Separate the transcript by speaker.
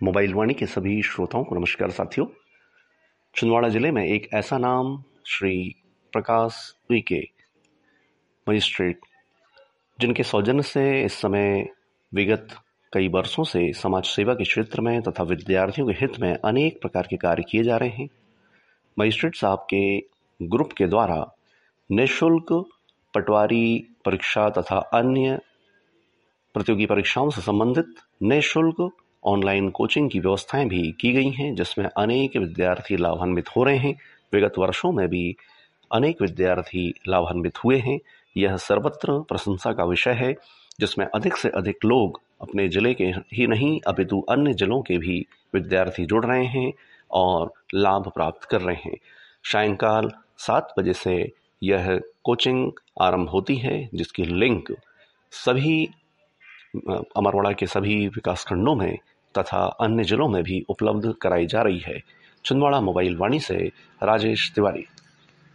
Speaker 1: Mobile वाणी के सभी श्रोताओं को नमस्कार साथियों। छिंदवाड़ा जिले में एक ऐसा नाम श्री प्रकाश उइके मजिस्ट्रेट, जिनके सौजन्य से इस समय विगत कई वर्षों से समाज सेवा के क्षेत्र में तथा विद्यार्थियों के हित में अनेक प्रकार के कार्य किए जा रहे हैं। मजिस्ट्रेट साहब के ग्रुप के द्वारा निःशुल्क पटवारी परीक्षा तथा अन्य प्रतियोगी परीक्षाओं से संबंधित निःशुल्क ऑनलाइन कोचिंग की व्यवस्थाएं भी की गई हैं, जिसमें अनेक विद्यार्थी लाभान्वित हो रहे हैं। विगत वर्षों में भी अनेक विद्यार्थी लाभान्वित हुए हैं। यह सर्वत्र प्रशंसा का विषय है, जिसमें अधिक से अधिक लोग अपने जिले के ही नहीं अपितु अन्य जिलों के भी विद्यार्थी जुड़ रहे हैं और लाभ प्राप्त कर रहे हैं। सायंकाल 7 बजे से यह कोचिंग आरंभ होती है, जिसकी लिंक सभी अमरवाड़ा के सभी विकासखंडों में तथा अन्य जिलों में भी उपलब्ध कराई जा रही है। छिंदवाड़ा मोबाइल वाणी से राजेश तिवारी।